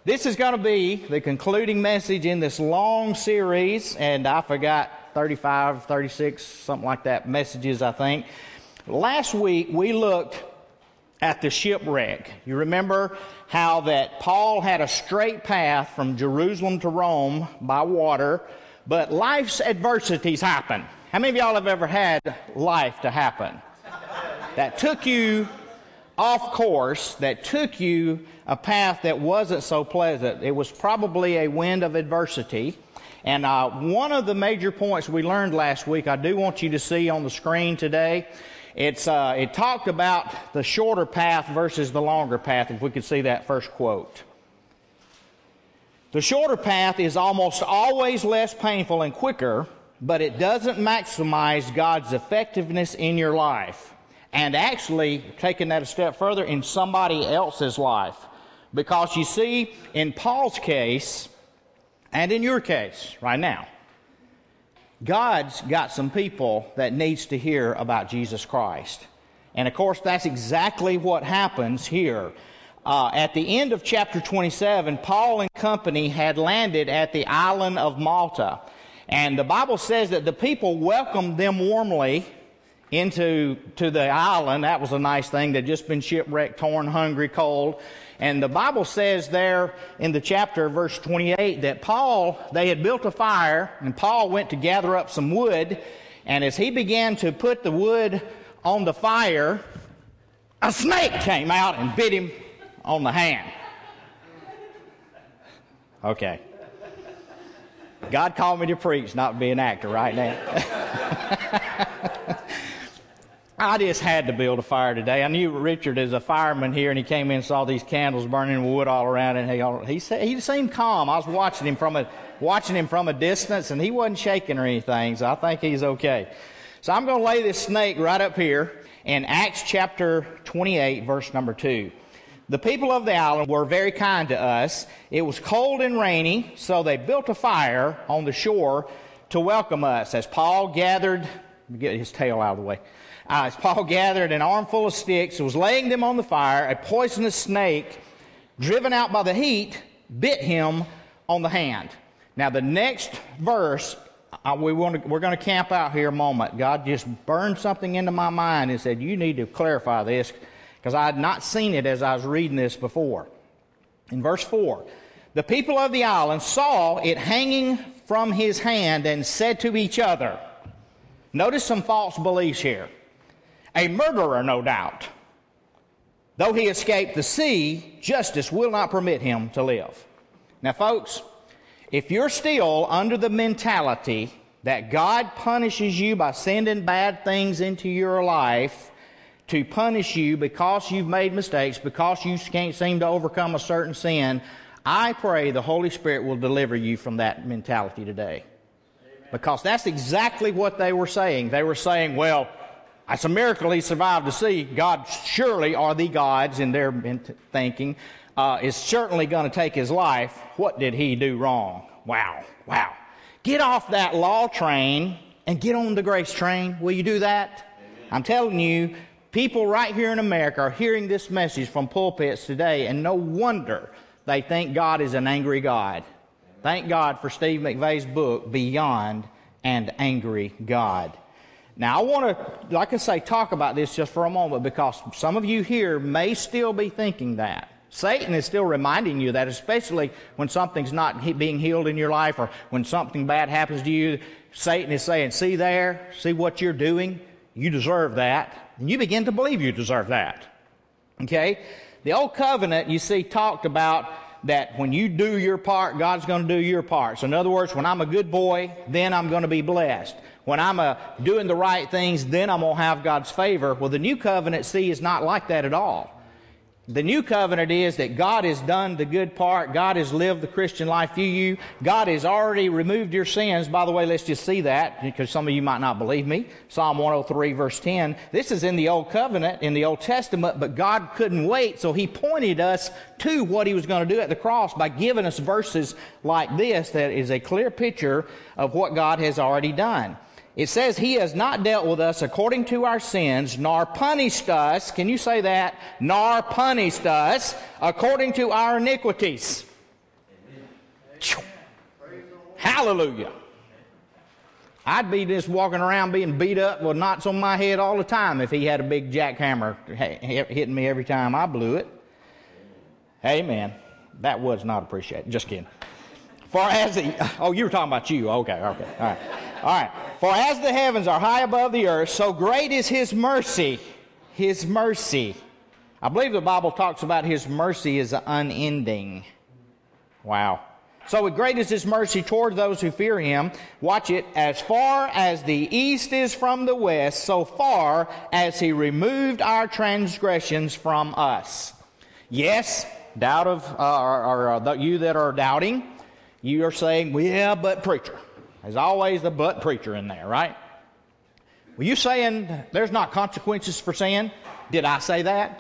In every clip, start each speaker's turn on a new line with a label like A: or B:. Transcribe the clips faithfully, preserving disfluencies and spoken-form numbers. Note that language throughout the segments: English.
A: This is going to be the concluding message in this long series, and I forgot thirty-five, thirty-six, something like that, messages, I think. Last week, we looked at the shipwreck. You remember how that Paul had a straight path from Jerusalem to Rome by water, but life's adversities happen. How many of y'all have ever had life to happen that took you off course, that took you a path that wasn't so pleasant? It was probably a wind of adversity. And uh, one of the major points we learned last week, I do want you to see on the screen today. It's uh, it talked about the shorter path versus the longer path, if we could see that first quote. The shorter path is almost always less painful and quicker, but it doesn't maximize God's effectiveness in your life. And actually, taking that a step further, in somebody else's life. Because you see, in Paul's case, and in your case right now, God's got some people that needs to hear about Jesus Christ. And of course, that's exactly what happens here. Uh, at the end of chapter twenty-seven, Paul and company had landed at the island of Malta. And the Bible says that the people welcomed them warmly into to the island. That was a nice thing. They'd just been shipwrecked, torn, hungry, cold. And the Bible says there in the chapter, verse twenty-eight, that Paul, they had built a fire, and Paul went to gather up some wood. And as he began to put the wood on the fire, a snake came out and bit him on the hand. Okay. God called me to preach, not be an actor right now. I just had to build a fire today. I knew Richard is a fireman here, and he came in and saw these candles burning, wood all around, and he he, said, he seemed calm. I was watching him from a watching him from a distance, and he wasn't shaking or anything, so I think he's okay. So I'm going to lay this snake right up here in Acts chapter twenty-eight, verse number two. The people of the island were very kind to us. It was cold and rainy, so they built a fire on the shore to welcome us. As Paul gathered, let me get his tail out of the way. Uh, as Paul gathered an armful of sticks and was laying them on the fire, a poisonous snake, driven out by the heat, bit him on the hand. Now, the next verse, uh, we want to, we're going to camp out here a moment. God just burned something into my mind and said, you need to clarify this, because I had not seen it as I was reading this before. In verse four, the people of the island saw it hanging from his hand and said to each other, notice some false beliefs here. A murderer, no doubt. Though he escaped the sea, justice will not permit him to live. Now, folks, if you're still under the mentality that God punishes you by sending bad things into your life to punish you because you've made mistakes, because you can't seem to overcome a certain sin, I pray the Holy Spirit will deliver you from that mentality today. Amen. Because that's exactly what they were saying. They were saying, well, it's a miracle he survived the sea. God surely, are the gods in their thinking, uh, is certainly going to take his life. What did he do wrong? Wow, wow. Get off that law train and get on the grace train. Will you do that? Amen. I'm telling you, people right here in America are hearing this message from pulpits today, and no wonder they think God is an angry God. Thank God for Steve McVeigh's book, Beyond an Angry God. Now, I want to, like I say, talk about this just for a moment, because some of you here may still be thinking that. Satan is still reminding you that, especially when something's not he- being healed in your life, or when something bad happens to you. Satan is saying, see there, see what you're doing? You deserve that. And you begin to believe you deserve that. Okay? The Old Covenant, you see, talked about that when you do your part, God's going to do your part. So in other words, when I'm a good boy, then I'm going to be blessed. When I'm uh, doing the right things, then I'm going to have God's favor. Well, the New Covenant, see, is not like that at all. The New Covenant is that God has done the good part. God has lived the Christian life through you. God has already removed your sins. By the way, let's just see that, because some of you might not believe me. Psalm one oh three, verse ten. This is in the Old Covenant, in the Old Testament, but God couldn't wait, so he pointed us to what he was going to do at the cross by giving us verses like this that is a clear picture of what God has already done. It says, he has not dealt with us according to our sins, nor punished us, can you say that? Nor punished us according to our iniquities. Hallelujah. I'd be just walking around being beat up with knots on my head all the time if he had a big jackhammer hitting me every time I blew it. Amen. That was not appreciated. Just kidding. For as the, oh, you were talking about you. Okay, okay. All right. All right. For as the heavens are high above the earth, so great is his mercy. His mercy. I believe the Bible talks about his mercy as unending. Wow. So great is his mercy toward those who fear him. Watch it. As far as the east is from the west, so far as he removed our transgressions from us. Yes, doubt of, uh, or, or uh, you that are doubting, you are saying, well, yeah, but preacher. There's always the but preacher in there, right? Were you saying there's not consequences for sin? Did I say that?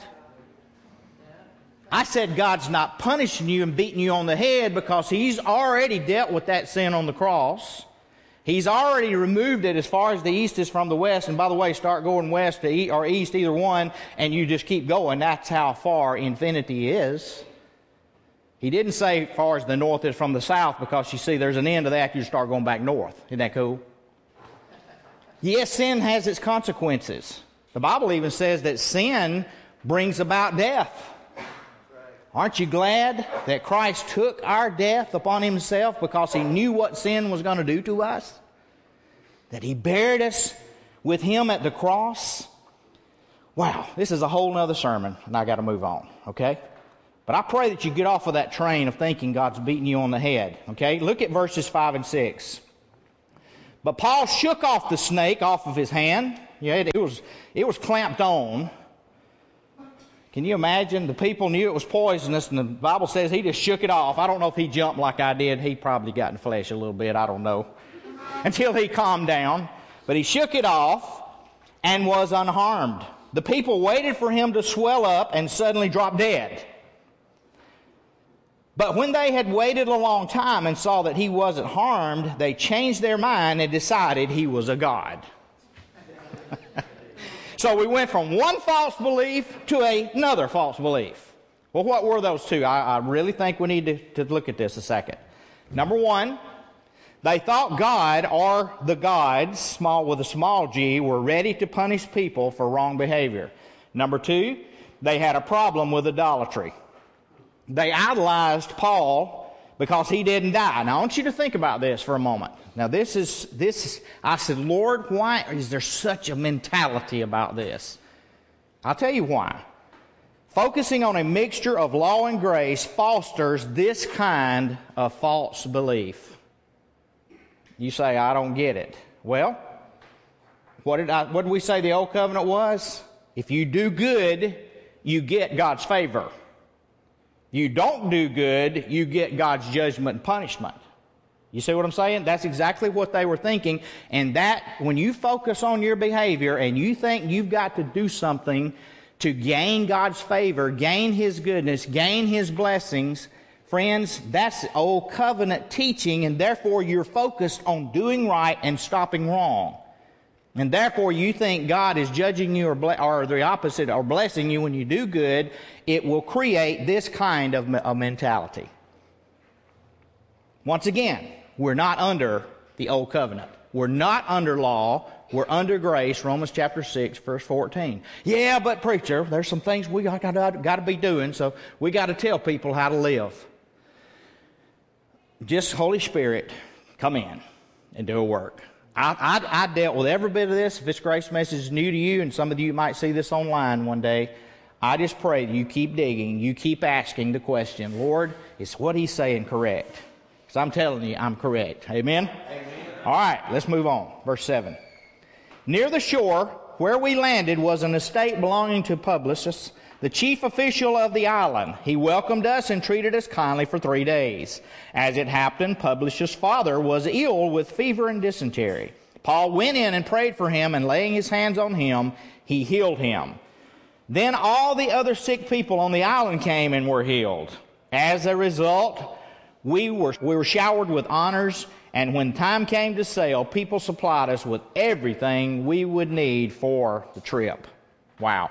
A: I said God's not punishing you and beating you on the head because he's already dealt with that sin on the cross. He's already removed it as far as the east is from the west. And by the way, start going west to east, or east, either one, and you just keep going. That's how far infinity is. He didn't say as far as the north is from the south, because you see there's an end to that. You start going back north. Isn't that cool? Yes, sin has its consequences. The Bible even says that sin brings about death. Aren't you glad that Christ took our death upon himself because he knew what sin was going to do to us? That he buried us with him at the cross? Wow, this is a whole nother sermon, and I got to move on, okay? But I pray that you get off of that train of thinking God's beating you on the head, okay? Look at verses five and six. But Paul shook off the snake off of his hand. Yeah, it, it was it was clamped on. Can you imagine? The people knew it was poisonous, and the Bible says he just shook it off. I don't know if he jumped like I did. He probably got in the flesh a little bit. I don't know. Until he calmed down. But he shook it off and was unharmed. The people waited for him to swell up and suddenly drop dead. But when they had waited a long time and saw that he wasn't harmed, they changed their mind and decided he was a god. So we went from one false belief to another false belief. Well, what were those two? I, I really think we need to, to look at this a second. Number one, they thought God, or the gods, small with a small g, were ready to punish people for wrong behavior. Number two, they had a problem with idolatry. They idolized Paul because he didn't die. Now, I want you to think about this for a moment. Now, this is, this is, I said, Lord, why is there such a mentality about this? I'll tell you why. Focusing on a mixture of law and grace fosters this kind of false belief. You say, I don't get it. Well, what did, I, what did we say the old covenant was? If you do good, you get God's favor. You don't do good, you get God's judgment and punishment. You see what I'm saying? That's exactly what they were thinking. And that, when you focus on your behavior and you think you've got to do something to gain God's favor, gain his goodness, gain his blessings, friends, that's old covenant teaching, and therefore you're focused on doing right and stopping wrong. And therefore you think God is judging you or, ble- or the opposite, or blessing you when you do good. It will create this kind of me- a mentality. Once again, we're not under the old covenant. We're not under law. We're under grace. Romans chapter six, verse fourteen. Yeah, but preacher, there's some things we got to, got to be doing, so we got to tell people how to live. Just Holy Spirit, come in and do a work. I, I, I dealt with every bit of this. If this grace message is new to you, and some of you might see this online one day, I just pray that you keep digging, you keep asking the question, Lord, is what he's saying correct? Because I'm telling you, I'm correct. Amen? Amen? All right, let's move on. Verse seven. Near the shore where we landed was an estate belonging to Publius, the chief official of the island. He welcomed us and treated us kindly for three days. As it happened, Publius' father was ill with fever and dysentery. Paul went in and prayed for him, and laying his hands on him, he healed him. Then all the other sick people on the island came and were healed. As a result, we were, we were showered with honors, and when time came to sail, people supplied us with everything we would need for the trip. Wow.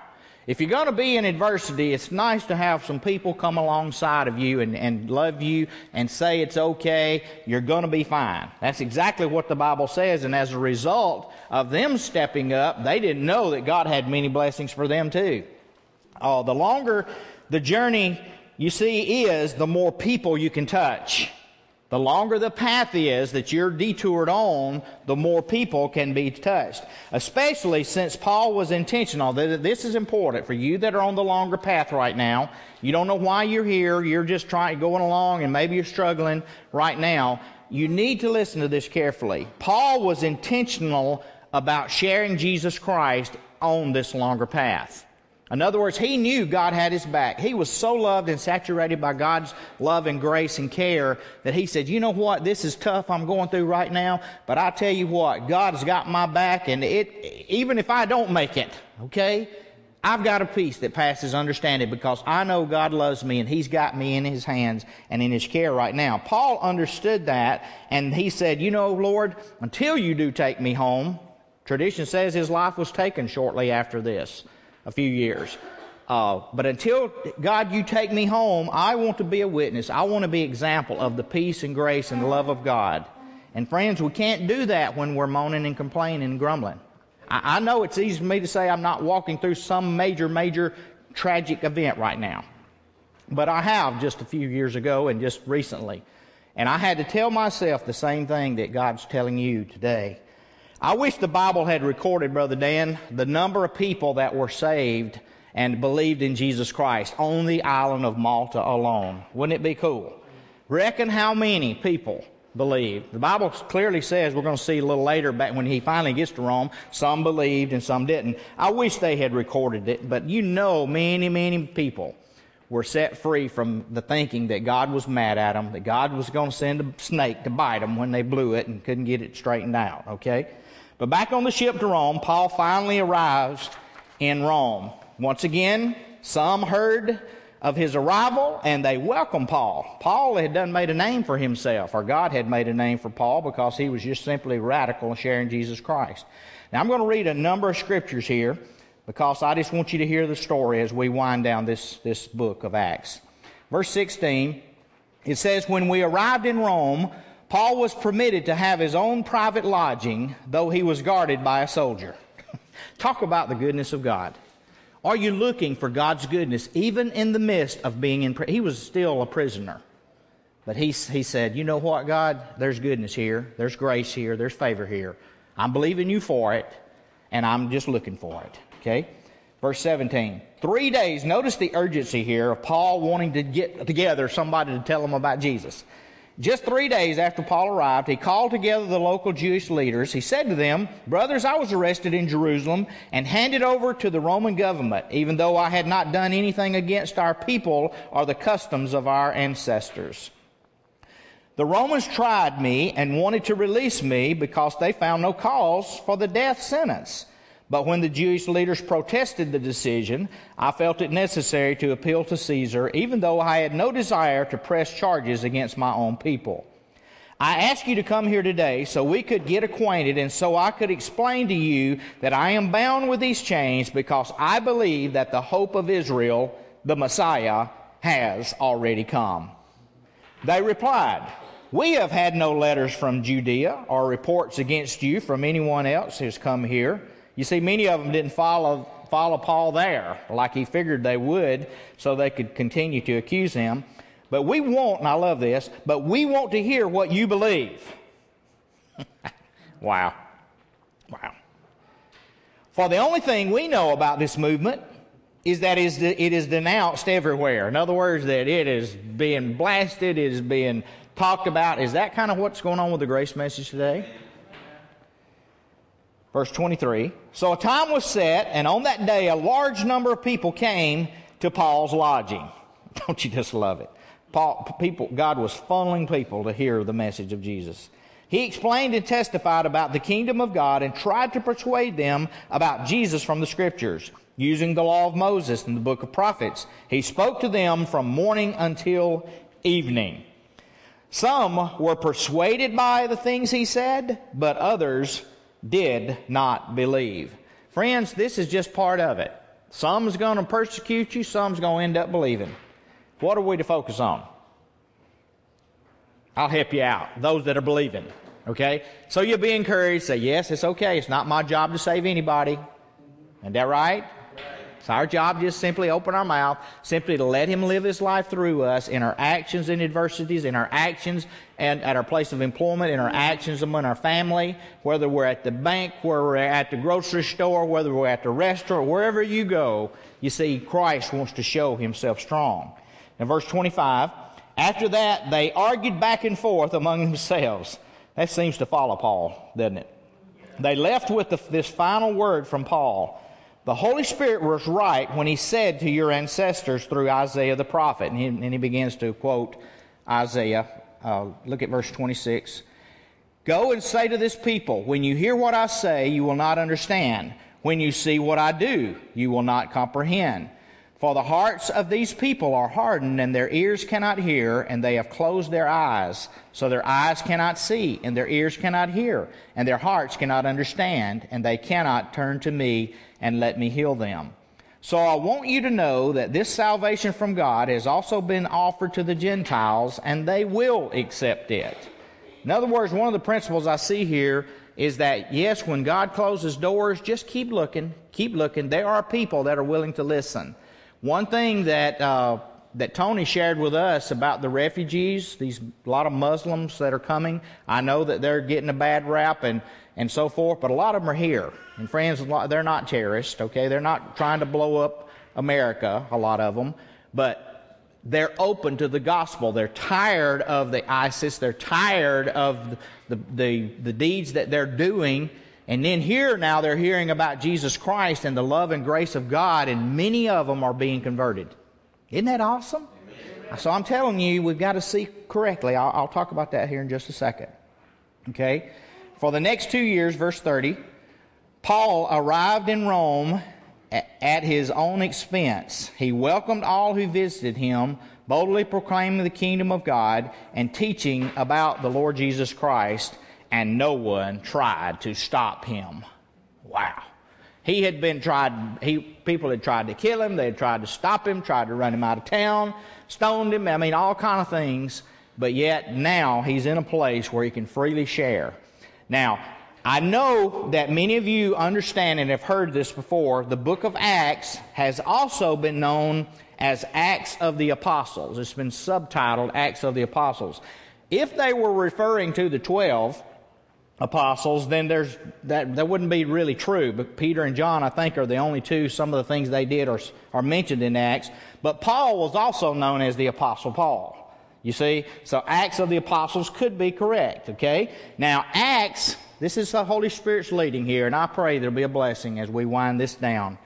A: If you're going to be in adversity, it's nice to have some people come alongside of you and, and love you and say it's okay, you're going to be fine. That's exactly what the Bible says, and as a result of them stepping up, they didn't know that God had many blessings for them too. Oh, the longer the journey, you see, is, the more people you can touch. The longer the path is that you're detoured on, the more people can be touched. Especially since Paul was intentional. This is important for you that are on the longer path right now. You don't know why you're here. You're just trying, going along, and maybe you're struggling right now. You need to listen to this carefully. Paul was intentional about sharing Jesus Christ on this longer path. In other words, he knew God had his back. He was so loved and saturated by God's love and grace and care that he said, you know what, this is tough I'm going through right now, but I tell you what, God has got my back, and it, even if I don't make it, okay, I've got a peace that passes understanding because I know God loves me and he's got me in his hands and in his care right now. Paul understood that, and he said, you know, Lord, until you do take me home. Tradition says his life was taken shortly after this. A few years. Uh, but until, God, you take me home, I want to be a witness. I want to be an example of the peace and grace and the love of God. And friends, we can't do that when we're moaning and complaining and grumbling. I, I know it's easy for me to say I'm not walking through some major, major tragic event right now. But I have just a few years ago and just recently. And I had to tell myself the same thing that God's telling you today. I wish the Bible had recorded, Brother Dan, the number of people that were saved and believed in Jesus Christ on the island of Malta alone. Wouldn't it be cool? Reckon how many people believed. The Bible clearly says, we're going to see a little later, back when he finally gets to Rome, some believed and some didn't. I wish they had recorded it, but you know many, many people were set free from the thinking that God was mad at them, that God was going to send a snake to bite them when they blew it and couldn't get it straightened out, okay? But back on the ship to Rome, Paul finally arrives in Rome. Once again, some heard of his arrival, and they welcomed Paul. Paul had done made a name for himself, or God had made a name for Paul, because he was just simply radical in sharing Jesus Christ. Now, I'm going to read a number of scriptures here, because I just want you to hear the story as we wind down this, this book of Acts. Verse sixteen, it says, when we arrived in Rome, Paul was permitted to have his own private lodging, though he was guarded by a soldier. Talk about the goodness of God. Are you looking for God's goodness even in the midst of being in prison? He was still a prisoner. But he, he said, you know what, God? There's goodness here. There's grace here. There's favor here. I'm believing you for it, and I'm just looking for it. Okay? Verse seventeen. Three days. Notice the urgency here of Paul wanting to get together somebody to tell him about Jesus. Just three days after Paul arrived, he called together the local Jewish leaders. He said to them, brothers, I was arrested in Jerusalem and handed over to the Roman government, even though I had not done anything against our people or the customs of our ancestors. The Romans tried me and wanted to release me because they found no cause for the death sentence. But when the Jewish leaders protested the decision, I felt it necessary to appeal to Caesar, even though I had no desire to press charges against my own people. I ask you to come here today so we could get acquainted and so I could explain to you that I am bound with these chains because I believe that the hope of Israel, the Messiah, has already come. They replied, we have had no letters from Judea or reports against you from anyone else who has come here. You see, many of them didn't follow, follow Paul there like he figured they would so they could continue to accuse him. But we want, and I love this, but we want to hear what you believe. Wow. Wow. For the only thing we know about this movement is that it is denounced everywhere. In other words, that it is being blasted, it is being talked about. Is that kind of what's going on with the grace message today? Verse twenty-three, so a time was set, and on that day a large number of people came to Paul's lodging. Don't you just love it? Paul, people, God was funneling people to hear the message of Jesus. He explained and testified about the kingdom of God and tried to persuade them about Jesus from the Scriptures. Using the law of Moses and the book of prophets, he spoke to them from morning until evening. Some were persuaded by the things he said, but others did not believe. Friends, this is just part of it. Some's going to persecute you, some's going to end up believing. What are we to focus on? I'll help you out. Those that are believing. Okay? So you'll be encouraged. Say, yes, it's okay. It's not my job to save anybody. Isn't that right? It's our job just simply open our mouth, simply to let Him live His life through us in our actions in adversities, in our actions and at our place of employment, in our actions among our family, whether we're at the bank, whether we're at the grocery store, whether we're at the restaurant, wherever you go, you see Christ wants to show Himself strong. In verse twenty-five, after that they argued back and forth among themselves. That seems to follow Paul, doesn't it? They left with the, this final word from Paul. The Holy Spirit was right when He said to your ancestors through Isaiah the prophet. And he, and he begins to quote Isaiah. Uh, look at verse twenty-six. Go and say to this people, when you hear what I say, you will not understand. When you see what I do, you will not comprehend. For the hearts of these people are hardened, and their ears cannot hear, and they have closed their eyes. So their eyes cannot see, and their ears cannot hear, and their hearts cannot understand, and they cannot turn to me and let me heal them. So I want you to know that this salvation from God has also been offered to the Gentiles, and they will accept it. In other words, one of the principles I see here is that, yes, when God closes doors, just keep looking, keep looking. There are people that are willing to listen. One thing that uh, that Tony shared with us about the refugees, these a lot of Muslims that are coming, I know that they're getting a bad rap and, and so forth, but a lot of them are here. And friends, they're not terrorists, okay? They're not trying to blow up America, a lot of them, but they're open to the gospel. They're tired of the ISIS. They're tired of the, the, the, the deeds that they're doing. And then here now they're hearing about Jesus Christ and the love and grace of God, and many of them are being converted. Isn't that awesome? Amen. So I'm telling you, we've got to see correctly. I'll, I'll talk about that here in just a second. Okay? For the next two years, verse thirty, Paul arrived in Rome at, at his own expense. He welcomed all who visited him, boldly proclaiming the kingdom of God and teaching about the Lord Jesus Christ. And no one tried to stop him. Wow. He had been tried, he, people had tried to kill him, they had tried to stop him, tried to run him out of town, stoned him, I mean, all kind of things. But yet now he's in a place where he can freely share. Now, I know that many of you understand and have heard this before. The book of Acts has also been known as Acts of the Apostles. It's been subtitled Acts of the Apostles. If they were referring to the twelve apostles, then there's that that wouldn't be really true. But Peter and John, I think, are the only two. Some of the things they did are are mentioned in Acts. But Paul was also known as the Apostle Paul. You see, so Acts of the Apostles could be correct. Okay, now Acts. This is the Holy Spirit's leading here, and I pray there'll be a blessing as we wind this down.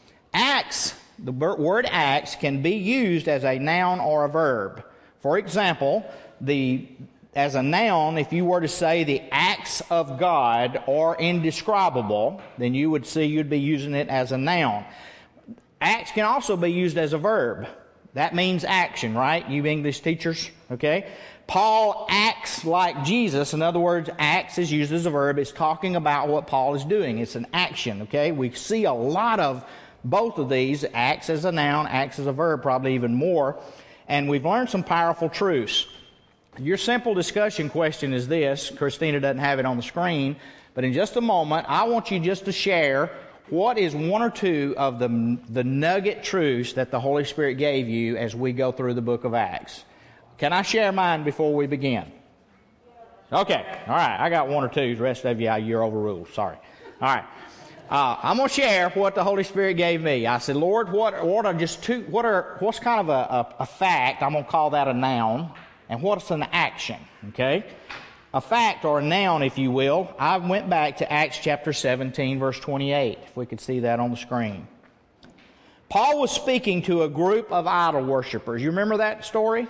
A: Acts, the word Acts, can be used as a noun or a verb. For example, the as a noun, if you were to say the acts of God are indescribable, then you would see you'd be using it as a noun. Acts can also be used as a verb. That means action, right? You English teachers, okay? Paul acts like Jesus. In other words, acts is used as a verb. It's talking about what Paul is doing. It's an action, okay? We see a lot of both of these, acts as a noun, acts as a verb, probably even more. And we've learned some powerful truths. Your simple discussion question is this. Christina doesn't have it on the screen, but in just a moment, I want you just to share what is one or two of the, the nugget truths that the Holy Spirit gave you as we go through the book of Acts. Can I share mine before we begin? Okay. All right. I got one or two. The rest of you, you're overruled. Sorry. All right. Uh, I'm going to share what the Holy Spirit gave me. I said, Lord, what, what are just two, what are, what's kind of a, a, a fact? I'm going to call that a noun. And what's an action? Okay? A fact or a noun, if you will. I went back to Acts chapter seventeen, verse twenty-eight, if we could see that on the screen. Paul was speaking to a group of idol worshipers. You remember that story?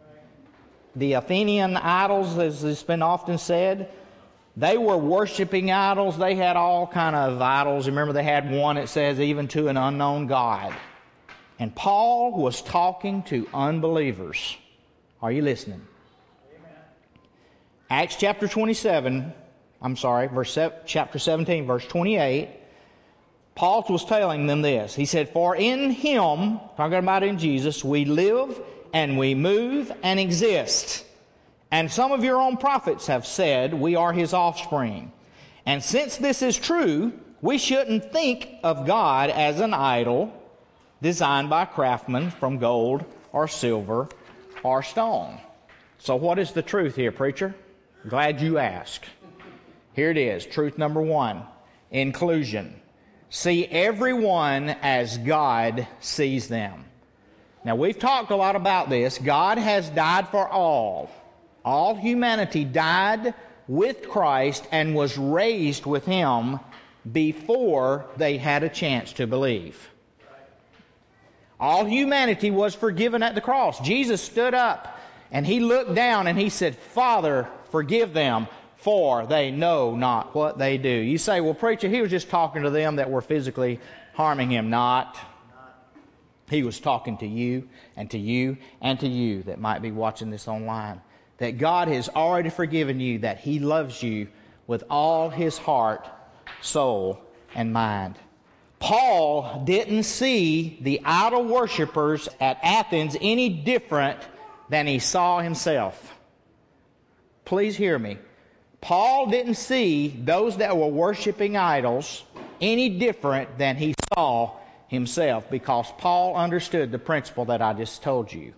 A: The Athenian idols, as it's been often said. They were worshiping idols. They had all kind of idols. Remember, they had one that says, even to an unknown God. And Paul was talking to unbelievers. Are you listening? Amen. Acts chapter twenty-seven, I'm sorry, verse chapter seventeen, verse twenty-eight. Paul was telling them this. He said, for in Him, talking about in Jesus, we live and we move and exist. And some of your own prophets have said we are His offspring. And since this is true, we shouldn't think of God as an idol designed by craftsmen from gold or silver or stone. So what is the truth here, preacher? Glad you asked. Here it is, truth number one, inclusion. See everyone as God sees them. Now, we've talked a lot about this. God has died for all. All humanity died with Christ and was raised with Him before they had a chance to believe. All humanity was forgiven at the cross. Jesus stood up and He looked down and He said, Father, forgive them, for they know not what they do. You say, well, preacher, He was just talking to them that were physically harming Him. Not. He was talking to you and to you and to you that might be watching this online. That God has already forgiven you, that He loves you with all His heart, soul, and mind. Paul didn't see the idol worshipers at Athens any different than he saw himself. Please hear me. Paul didn't see those that were worshiping idols any different than he saw himself, because Paul understood the principle that I just told you.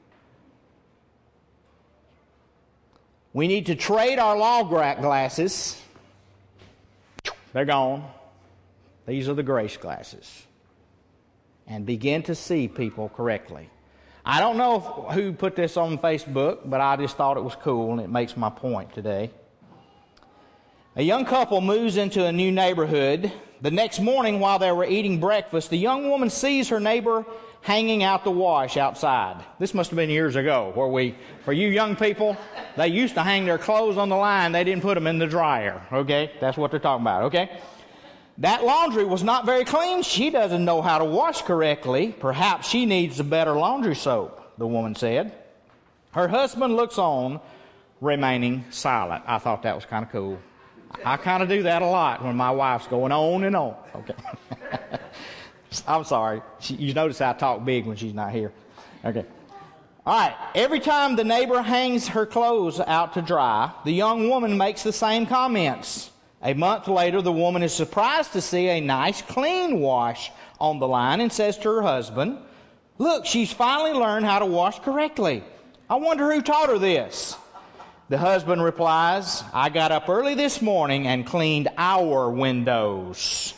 A: We need to trade our law glasses. They're gone. These are the grace glasses. And begin to see people correctly. I don't know if, who put this on Facebook, but I just thought it was cool, and it makes my point today. A young couple moves into a new neighborhood. The next morning, while they were eating breakfast, the young woman sees her neighbor hanging out the wash outside. This must have been years ago, where we, for you young people, they used to hang their clothes on the line. They didn't put them in the dryer. Okay? That's what they're talking about. Okay? That laundry was not very clean. She doesn't know how to wash correctly. Perhaps she needs a better laundry soap, the woman said. Her husband looks on, remaining silent. I thought that was kind of cool. I kind of do that a lot when my wife's going on and on. Okay. I'm sorry. She, you notice I talk big when she's not here. Okay. All right. Every time the neighbor hangs her clothes out to dry, the young woman makes the same comments. A month later, the woman is surprised to see a nice, clean wash on the line and says to her husband, look, she's finally learned how to wash correctly. I wonder who taught her this. The husband replies, I got up early this morning and cleaned our windows.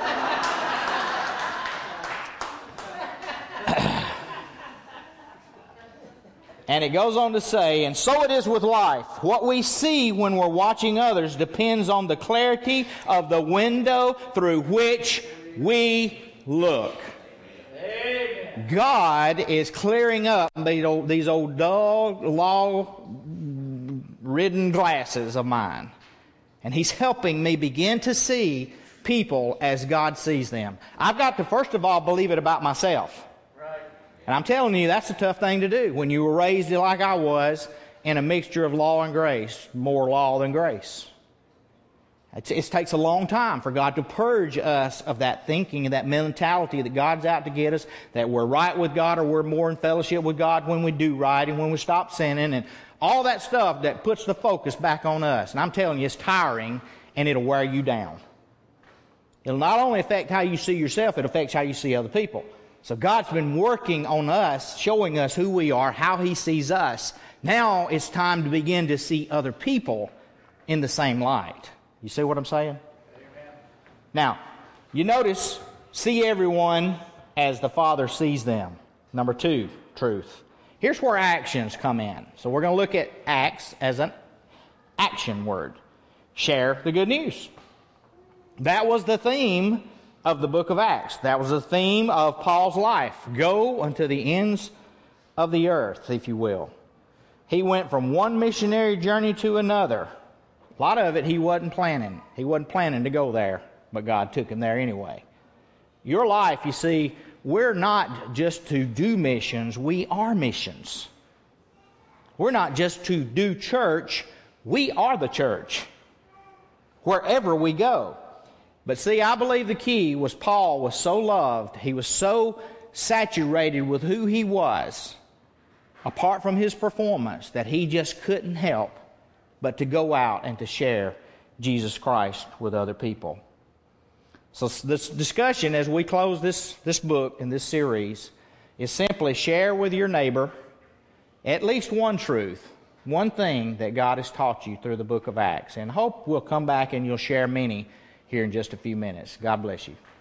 A: And it goes on to say, and so it is with life. What we see when we're watching others depends on the clarity of the window through which we look. Amen. God is clearing up these old, these old dull, law-ridden glasses of mine. And He's helping me begin to see people as God sees them. I've got to, first of all, believe it about myself. And I'm telling you, that's a tough thing to do when you were raised like I was in a mixture of law and grace, more law than grace. It's, it takes a long time for God to purge us of that thinking and that mentality that God's out to get us, that we're right with God or we're more in fellowship with God when we do right and when we stop sinning, and all that stuff that puts the focus back on us. And I'm telling you, it's tiring and it'll wear you down. It'll not only affect how you see yourself, it affects how you see other people. So God's been working on us, showing us who we are, how He sees us. Now it's time to begin to see other people in the same light. You see what I'm saying? Amen. Now, you notice, see everyone as the Father sees them. Number two, truth. Here's where actions come in. So we're going to look at acts as an action word. Share the good news. That was the theme of the book of Acts. That was the theme of Paul's life. Go unto the ends of the earth, if you will. He went from one missionary journey to another. A lot of it he wasn't planning. He wasn't planning to go there, but God took him there anyway. Your life, you see, we're not just to do missions, we are missions. We're not just to do church, we are the church. Wherever we go. But see, I believe the key was Paul was so loved, he was so saturated with who he was, apart from his performance, that he just couldn't help but to go out and to share Jesus Christ with other people. So this discussion as we close this, this book and this series is simply share with your neighbor at least one truth, one thing that God has taught you through the book of Acts. And hope we'll come back and you'll share many here in just a few minutes. God bless you.